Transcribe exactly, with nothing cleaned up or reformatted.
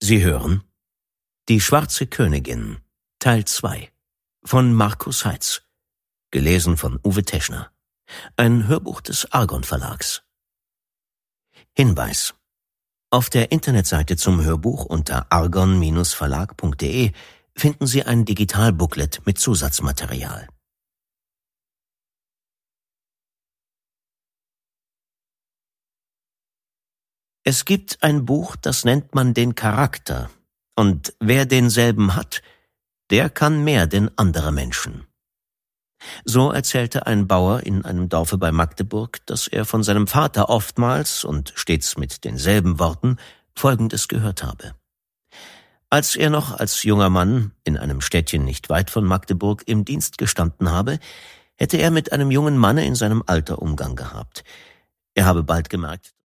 Sie hören Die schwarze Königin, Teil zwei von Markus Heitz, gelesen von Uwe Teschner, ein Hörbuch des Argon Verlags. Hinweis: Auf der Internetseite zum Hörbuch unter argon Bindestrich verlag punkt de finden Sie ein Digitalbooklet mit Zusatzmaterial. Es gibt ein Buch, das nennt man den Charakter, und wer denselben hat, der kann mehr denn andere Menschen. So erzählte ein Bauer in einem Dorfe bei Magdeburg, dass er von seinem Vater oftmals und stets mit denselben Worten Folgendes gehört habe. Als er noch als junger Mann in einem Städtchen nicht weit von Magdeburg im Dienst gestanden habe, hätte er mit einem jungen Manne in seinem Alter Umgang gehabt. Er habe bald gemerkt,